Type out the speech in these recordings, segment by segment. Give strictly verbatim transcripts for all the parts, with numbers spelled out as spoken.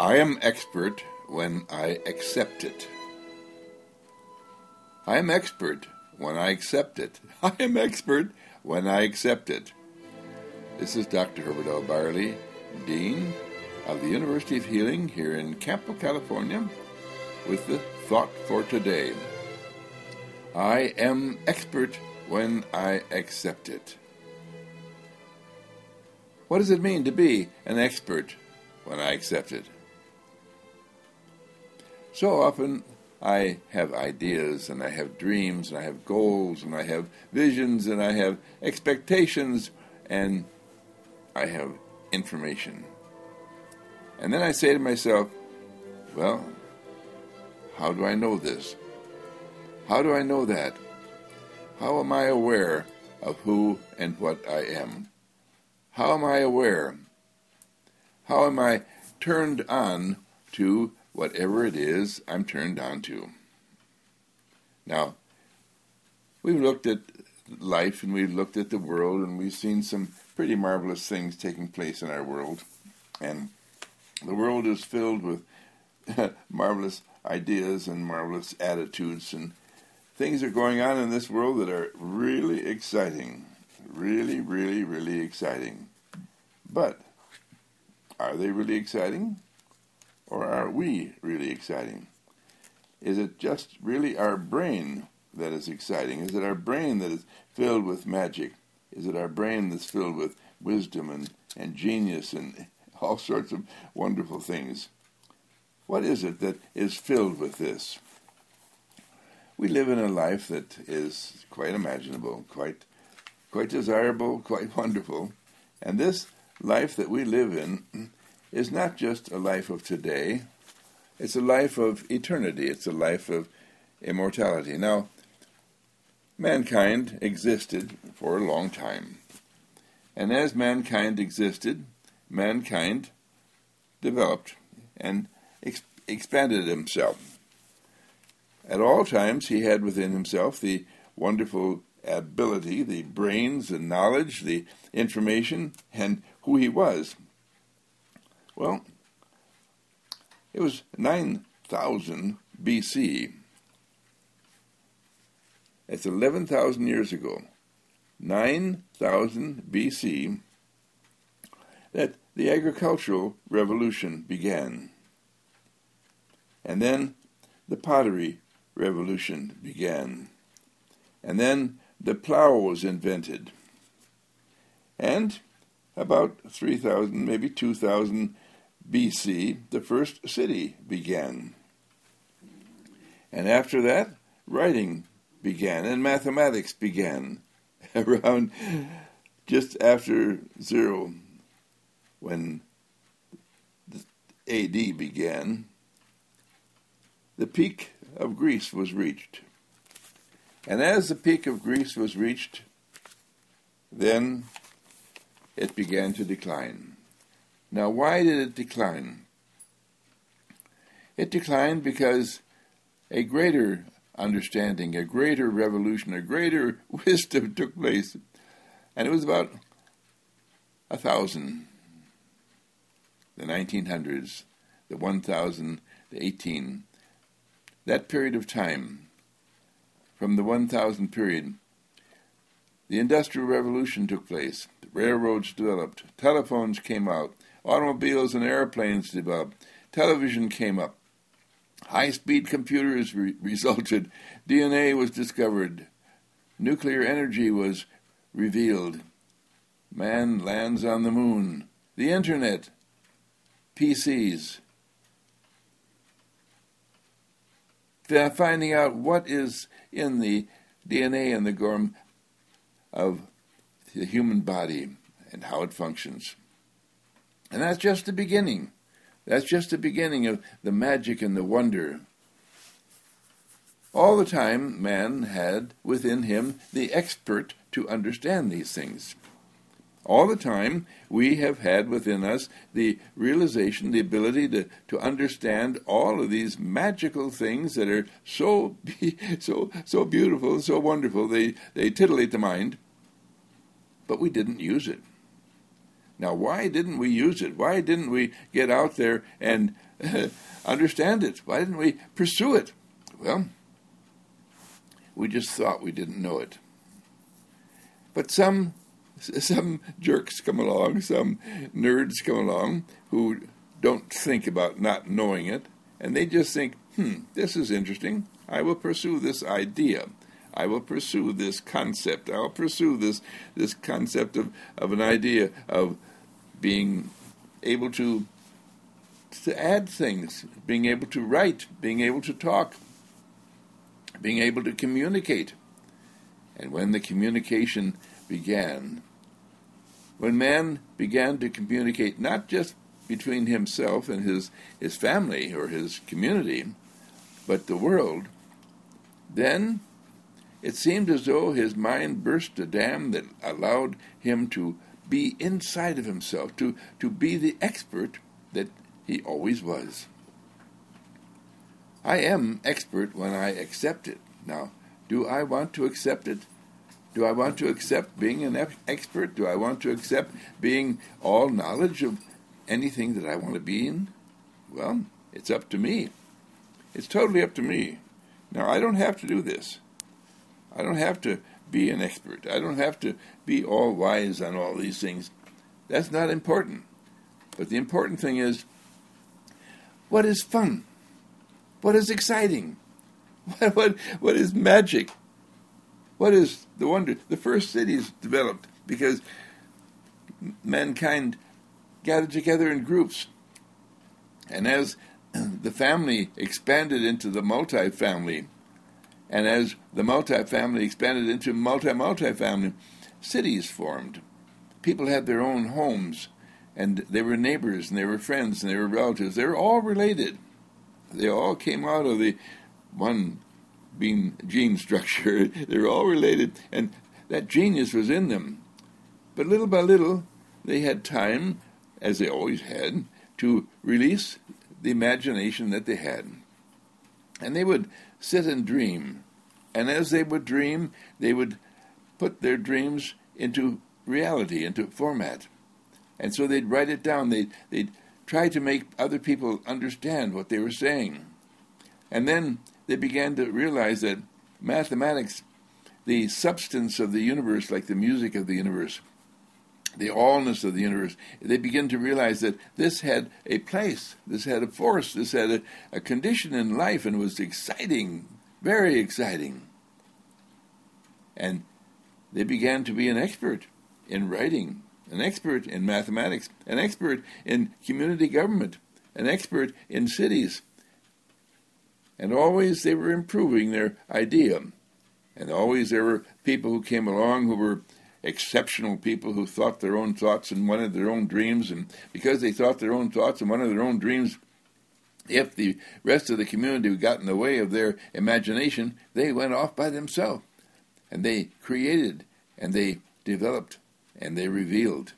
I am expert when I accept it. I am expert when I accept it. I am expert when I accept it. This is Doctor Herbert L. Byerly, Dean of the University of Healing here in Campo, California, with the thought for today. I am expert when I accept it. What does it mean to be an expert when I accept it? So often I have ideas and I have dreams and I have goals and I have visions and I have expectations and I have information. And then I say to myself, well, how do I know this? How do I know that? How am I aware of who and what I am? How am I aware? How am I turned on to whatever it is I'm turned on to? Now, we've looked at life and we've looked at the world and we've seen some pretty marvelous things taking place in our world. And the world is filled with marvelous ideas and marvelous attitudes, and things are going on in this world that are really exciting. Really, really, really exciting. But are they really exciting? Or are we really exciting? Is it just really our brain that is exciting? Is it our brain that is filled with magic? Is it our brain that's filled with wisdom and, and genius and all sorts of wonderful things? What is it that is filled with this? We live in a life that is quite imaginable, quite quite desirable, quite wonderful. And this life that we live in is not just a life of today. It's a life of eternity. It's a life of immortality. Now, mankind existed for a long time. And as mankind existed, mankind developed and ex- expanded himself. At all times, he had within himself the wonderful ability, the brains, the knowledge, the information, and who he was. Well, it was nine thousand B C. It's eleven thousand years ago, nine thousand B C, that the agricultural revolution began. And then the pottery revolution began. And then the plow was invented. And about three thousand, maybe two thousand B C, the first city began. And after that, writing began and mathematics began. Around just after zero, when the A D began, the peak of Greece was reached. And as the peak of Greece was reached, then it began to decline. Now, why did it decline? It declined because a greater understanding, a greater revolution, a greater wisdom took place. And it was about a thousand, the nineteen hundreds, the one thousand, the eighteen. That period of time, from the one thousand period, the Industrial Revolution took place. The railroads developed. Telephones came out. Automobiles and airplanes developed. Television came up. High-speed computers re- resulted. D N A was discovered. Nuclear energy was revealed. Man lands on the moon. The Internet. P Cs. They're finding out what is in the D N A and the germ of the human body and how it functions. And that's just the beginning. That's just the beginning of the magic and the wonder. All the time, man had within him the expert to understand these things. All the time, we have had within us the realization, the ability to, to understand all of these magical things that are so so so beautiful, so wonderful, they, they titillate the mind, but we didn't use it. Now, why didn't we use it? Why didn't we get out there and uh, understand it? Why didn't we pursue it? Well, we just thought we didn't know it. But some some jerks come along, some nerds come along who don't think about not knowing it, and they just think, hmm, this is interesting. I will pursue this idea. I will pursue this concept. I'll pursue this this concept of, of an idea of being able to, to add things, being able to write, being able to talk, being able to communicate. And when the communication began, when man began to communicate not just between himself and his, his family or his community, but the world, then it seemed as though his mind burst a dam that allowed him to be inside of himself, to, to be the expert that he always was. I am expert when I accept it. Now, do I want to accept it? Do I want to accept being an expert? Do I want to accept being all knowledge of anything that I want to be in? Well, it's up to me. It's totally up to me. Now, I don't have to do this. I don't have to be an expert. I don't have to be all wise on all these things. That's not important. But the important thing is, what is fun? What is exciting? What, what, what is magic? What is the wonder? The first cities developed because mankind gathered together in groups. And as the family expanded into the multi-family, and as the multi-family expanded into multi-multi-family, cities formed. People had their own homes, and they were neighbors, and they were friends, and they were relatives. They were all related. They all came out of the one being gene structure. They were all related, and that genius was in them. But little by little, they had time, as they always had, to release the imagination that they had. And they would sit and dream. And as they would dream, they would put their dreams into reality, into format. And so they'd write it down. They'd, they'd try to make other people understand what they were saying. And then they began to realize that mathematics, the substance of the universe, like the music of the universe, the allness of the universe, they begin to realize that this had a place, this had a force, this had a, a condition in life, and it was exciting, very exciting. And they began to be an expert in writing, an expert in mathematics, an expert in community government, an expert in cities. And always they were improving their idea. And always there were people who came along who were exceptional people who thought their own thoughts and wanted their own dreams, and because they thought their own thoughts and wanted their own dreams, if the rest of the community got in the way of their imagination, they went off by themselves, and they created, and they developed, and they revealed.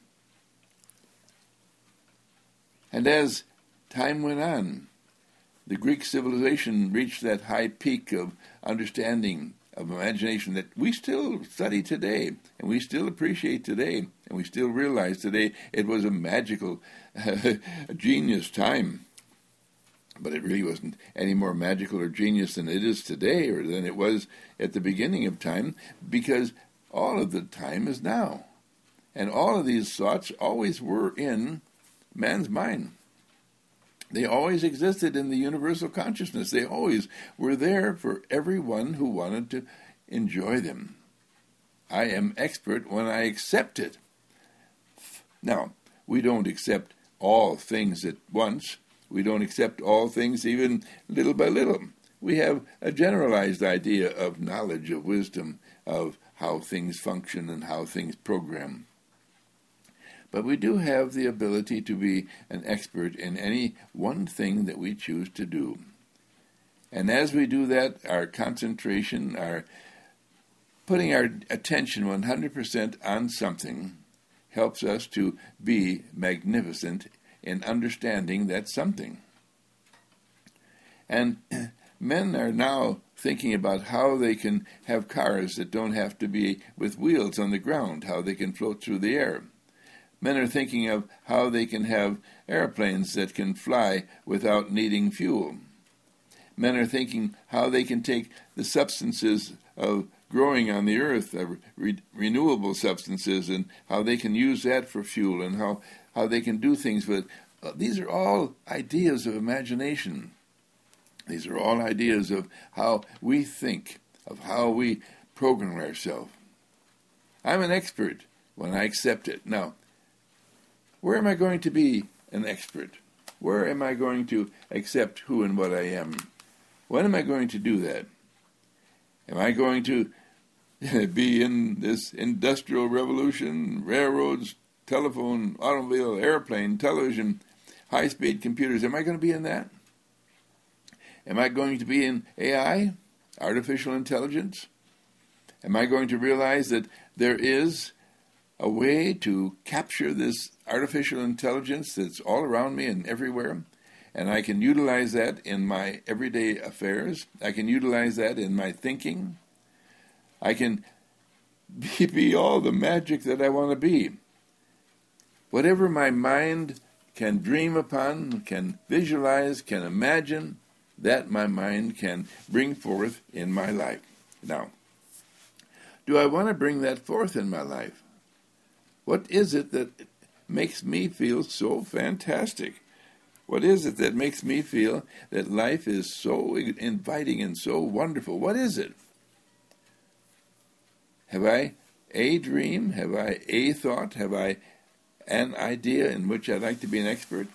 And as time went on, the Greek civilization reached that high peak of understanding, of imagination that we still study today, and we still appreciate today, and we still realize today it was a magical, uh, genius time. But it really wasn't any more magical or genius than it is today, or than it was at the beginning of time, because all of the time is now. And all of these thoughts always were in man's mind. They always existed in the universal consciousness. They always were there for everyone who wanted to enjoy them. I am expert when I accept it. Now, we don't accept all things at once. We don't accept all things even little by little. We have a generalized idea of knowledge, of wisdom, of how things function and how things program. But we do have the ability to be an expert in any one thing that we choose to do. And as we do that, our concentration, our putting our attention one hundred percent on something helps us to be magnificent in understanding that something. And men are now thinking about how they can have cars that don't have to be with wheels on the ground, how they can float through the air. Men are thinking of how they can have airplanes that can fly without needing fuel. Men are thinking how they can take the substances of growing on the earth, uh, re- renewable substances, and how they can use that for fuel, and how, how they can do things with it. Uh, these are all ideas of imagination. These are all ideas of how we think, of how we program ourselves. I'm an expert when I accept it. Now, where am I going to be an expert? Where am I going to accept who and what I am? When am I going to do that? Am I going to be in this industrial revolution, railroads, telephone, automobile, airplane, television, high-speed computers? Am I going to be in that? Am I going to be in A I, artificial intelligence? Am I going to realize that there is a way to capture this artificial intelligence that's all around me and everywhere, and I can utilize that in my everyday affairs? I can utilize that in my thinking. I can be, be all the magic that I want to be. Whatever my mind can dream upon, can visualize, can imagine, that my mind can bring forth in my life. Now, do I want to bring that forth in my life? What is it that makes me feel so fantastic? What is it that makes me feel that life is so inviting and so wonderful? What is it? Have I a dream? Have I a thought? Have I an idea in which I'd like to be an expert?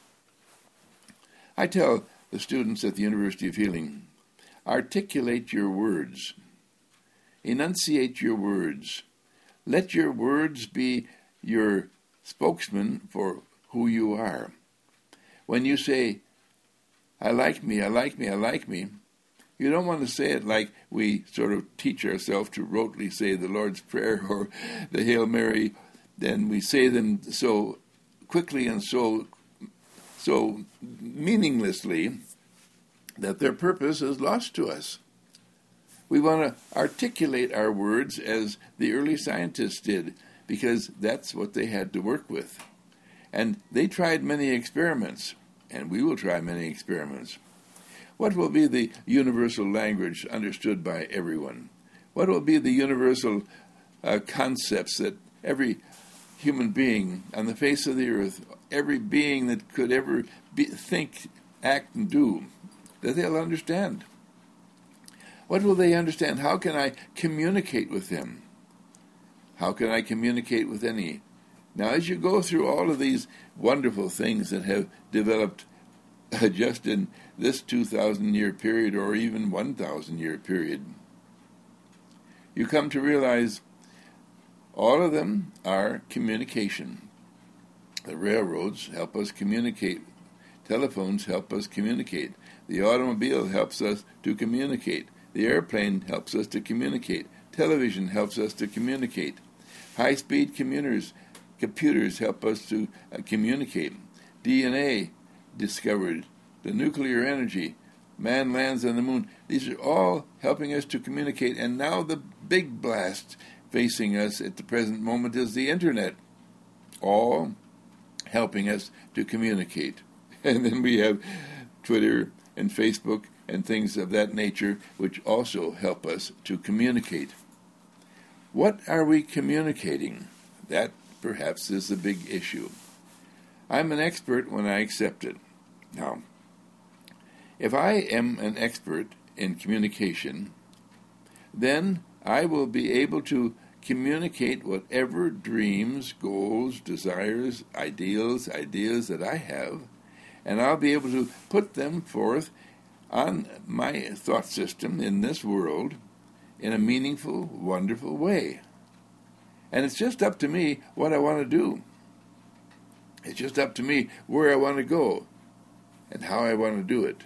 I tell the students at the University of Healing, articulate your words. Enunciate your words. Let your words be your spokesman for who you are. When you say, I like me, I like me, I like me, you don't want to say it like we sort of teach ourselves to rotely say the Lord's Prayer or the Hail Mary. Then we say them so quickly and so so meaninglessly that their purpose is lost to us. We want to articulate our words as the early scientists did, because that's what they had to work with. And they tried many experiments, and we will try many experiments. What will be the universal language understood by everyone? What will be the universal uh, concepts that every human being on the face of the earth, every being that could ever be, think, act, and do, that they'll understand? What will they understand? How can I communicate with them? How can I communicate with any? Now, as you go through all of these wonderful things that have developed uh, just in this two thousand year period or even one thousand year period, you come to realize all of them are communication. The railroads help us communicate. Telephones help us communicate. The automobile helps us to communicate. The airplane helps us to communicate. Television helps us to communicate. High-speed computers, computers help us to uh, communicate. D N A discovered. The nuclear energy. Man lands on the moon. These are all helping us to communicate. And now the big blast facing us at the present moment is the internet. All helping us to communicate. And then we have Twitter and Facebook and things of that nature, which also help us to communicate. What are we communicating? That perhaps is the big issue. I'm an expert when I accept it. Now, if I am an expert in communication, then I will be able to communicate whatever dreams, goals, desires, ideals, ideas that I have, and I'll be able to put them forth on my thought system in this world in a meaningful, wonderful way. And it's just up to me what I want to do. It's just up to me where I want to go and how I want to do it.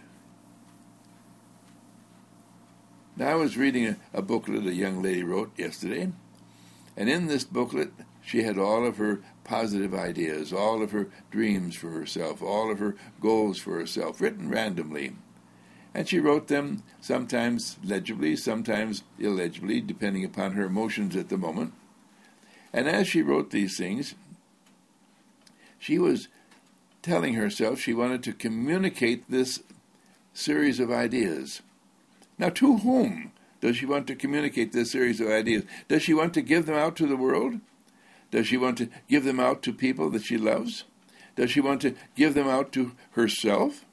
Now, I was reading a, a booklet a young lady wrote yesterday, and in this booklet she had all of her positive ideas, all of her dreams for herself, all of her goals for herself, written randomly. And she wrote them sometimes legibly, sometimes illegibly, depending upon her emotions at the moment. And as she wrote these things, she was telling herself she wanted to communicate this series of ideas. Now, to whom does she want to communicate this series of ideas? Does she want to give them out to the world? Does she want to give them out to people that she loves? Does she want to give them out to herself?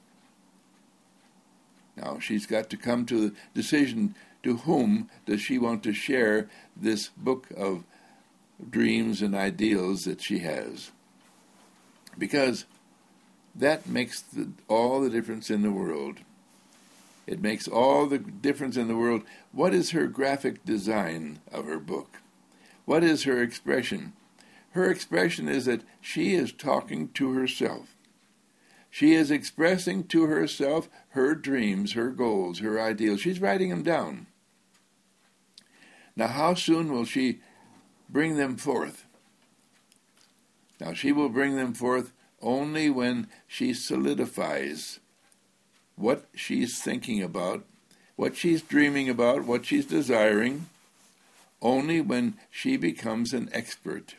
Now, she's got to come to the decision, to whom does she want to share this book of dreams and ideals that she has? Because that makes the, all the difference in the world. It makes all the difference in the world. What is her graphic design of her book? What is her expression? Her expression is that she is talking to herself. She is expressing to herself her dreams, her goals, her ideals. She's writing them down. Now, how soon will she bring them forth? Now, she will bring them forth only when she solidifies what she's thinking about, what she's dreaming about, what she's desiring, only when she becomes an expert.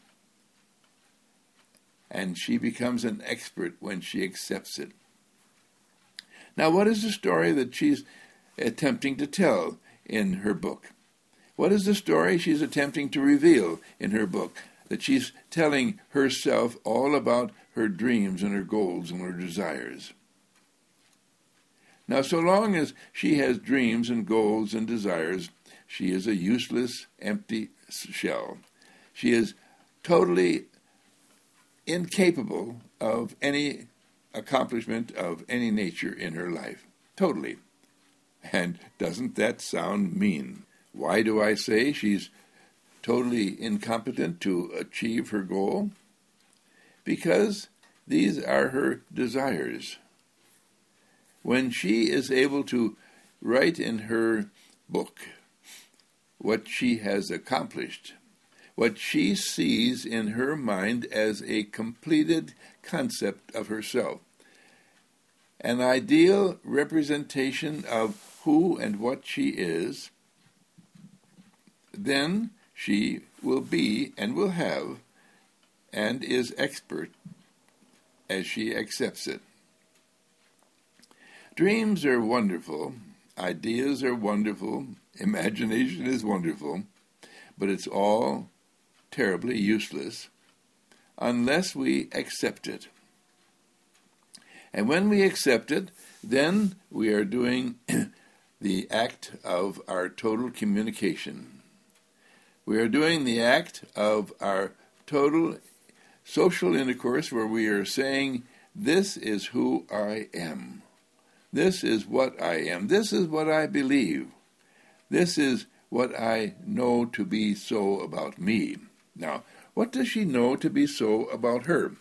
And she becomes an expert when she accepts it. Now, what is the story that she's attempting to tell in her book? What is the story she's attempting to reveal in her book? That she's telling herself all about her dreams and her goals and her desires. Now, so long as she has dreams and goals and desires, she is a useless, empty shell. She is totally incapable of any accomplishment of any nature in her life. Totally. And doesn't that sound mean? Why do I say she's totally incompetent to achieve her goal? Because these are her desires. When she is able to write in her book what she has accomplished, what she sees in her mind as a completed concept of herself, an ideal representation of who and what she is, then she will be and will have and is expert as she accepts it. Dreams are wonderful, ideas are wonderful, imagination is wonderful, but it's all terribly useless unless we accept it. And when we accept it, then we are doing the act of our total communication. We are doing the act of our total social intercourse where we are saying, this is who I am. This is what I am. This is what I believe. This is what I know to be so about me. Now, what does she know to be so about her?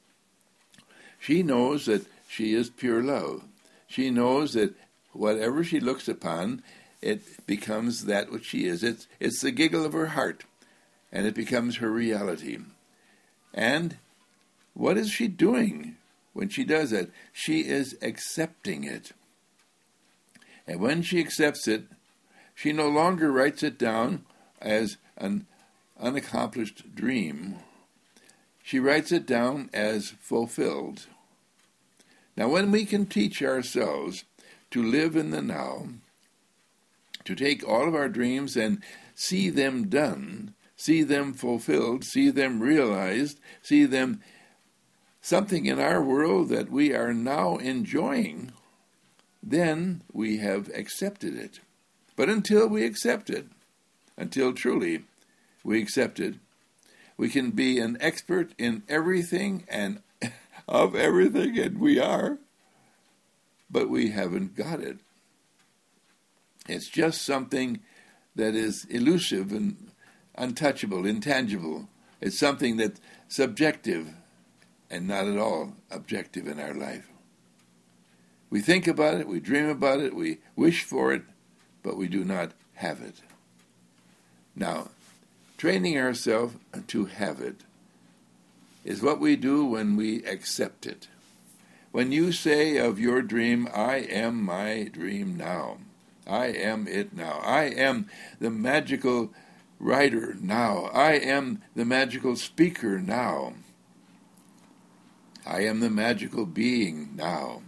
She knows that she is pure love. She knows that whatever she looks upon, it becomes that which she is. It's, it's the giggle of her heart, and it becomes her reality. And what is she doing when she does that? She is accepting it. And when she accepts it, she no longer writes it down as an unaccomplished dream. She writes it down as fulfilled. Now, when we can teach ourselves to live in the now, to take all of our dreams and see them done, see them fulfilled, see them realized, see them something in our world that we are now enjoying, then we have accepted it. But until we accept it, until truly we accept it, we can be an expert in everything and of everything, and we are, but we haven't got it. It's just something that is elusive and untouchable, intangible. It's something that's subjective and not at all objective in our life. We think about it, we dream about it, we wish for it, but we do not have it. Now, training ourselves to have it is what we do when we accept it. When you say of your dream, I am my dream now. I am it now. I am the magical writer now. I am the magical speaker now. I am the magical being now.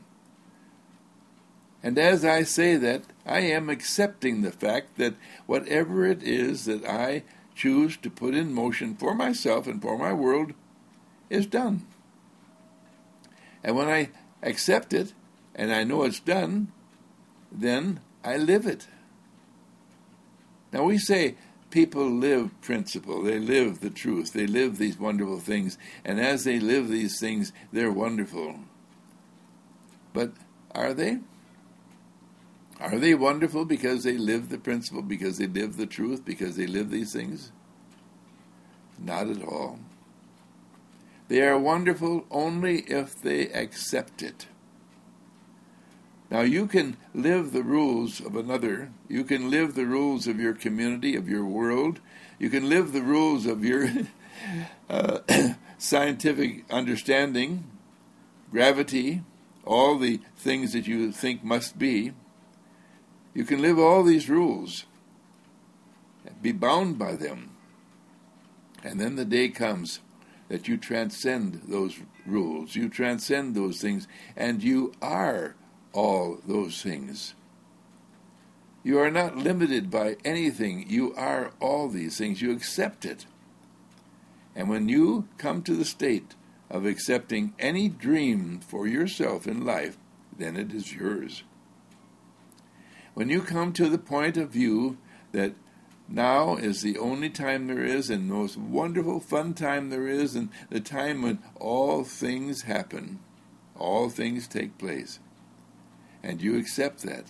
And as I say that, I am accepting the fact that whatever it is that I choose to put in motion for myself and for my world is done. And when I accept it, and I know it's done, then I live it. Now we say people live principle, they live the truth, they live these wonderful things, and as they live these things, they're wonderful. But are they? Are they wonderful because they live the principle, because they live the truth, because they live these things? Not at all. They are wonderful only if they accept it. Now you can live the rules of another, you can live the rules of your community, of your world, you can live the rules of your uh, scientific understanding, gravity, all the things that you think must be. You can live all these rules, be bound by them, and then the day comes that you transcend those rules, you transcend those things, and you are all those things. You are not limited by anything. You are all these things. You accept it. And when you come to the state of accepting any dream for yourself in life, then it is yours. When you come to the point of view that now is the only time there is, and the most wonderful, fun time there is, and the time when all things happen, all things take place, and you accept that.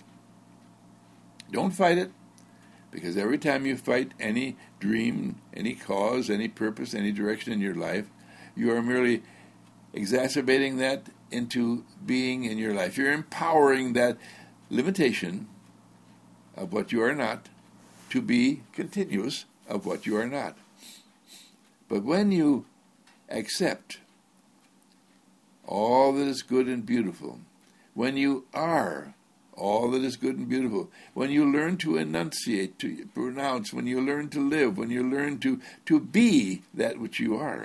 Don't fight it, because every time you fight any dream, any cause, any purpose, any direction in your life, you are merely exacerbating that into being in your life. You're empowering that limitation of what you are not to be continuous of what you are not. But when you accept all that is good and beautiful, when you are all that is good and beautiful, when you learn to enunciate, to pronounce, when you learn to live, when you learn to, to be that which you are,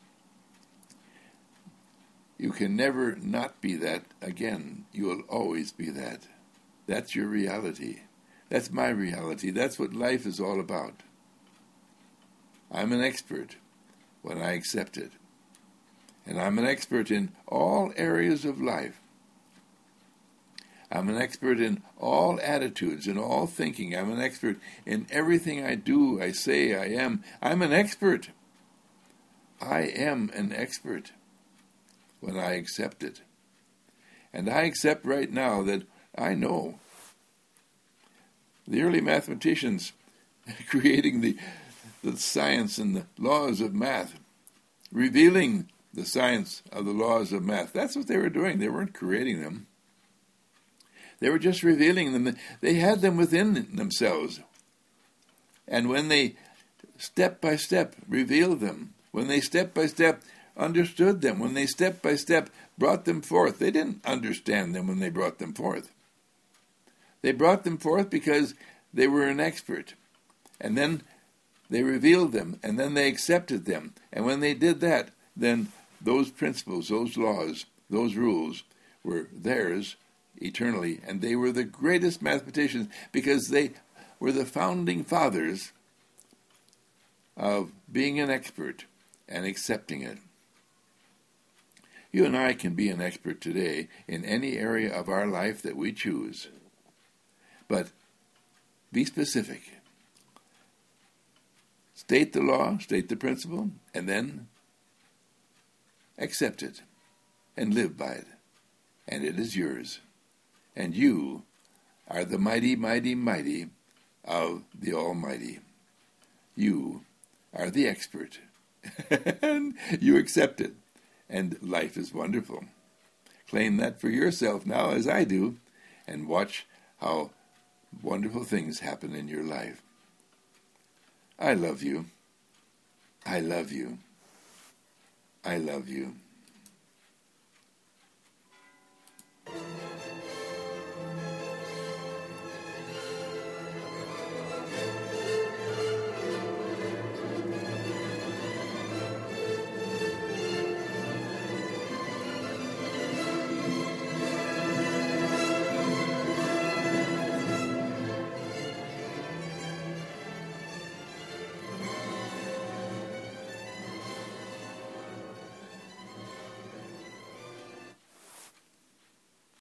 you can never not be that again. You will always be that. That's your reality. That's my reality. That's what life is all about. I'm an expert when I accept it. And I'm an expert in all areas of life. I'm an expert in all attitudes, in all thinking. I'm an expert in everything I do, I say, I am. I'm an expert. I am an expert when I accept it. And I accept right now that I know. The early mathematicians creating the, the science and the laws of math, revealing the science of the laws of math. That's what they were doing. They weren't creating them. They were just revealing them. They had them within themselves. And when they step by step revealed them, when they step by step understood them, when they step by step brought them forth, they didn't understand them when they brought them forth. They brought them forth because they were an expert. And then they revealed them, and then they accepted them. And when they did that, then those principles, those laws, those rules were theirs eternally. And they were the greatest mathematicians because they were the founding fathers of being an expert and accepting it. You and I can be an expert today in any area of our life that we choose. But be specific. State the law, state the principle, and then accept it and live by it. And it is yours. And you are the mighty, mighty, mighty of the Almighty. You are the expert. And you accept it. And life is wonderful. Claim that for yourself now as I do, and watch how wonderful things happen in your life. I love you. I love you. I love you.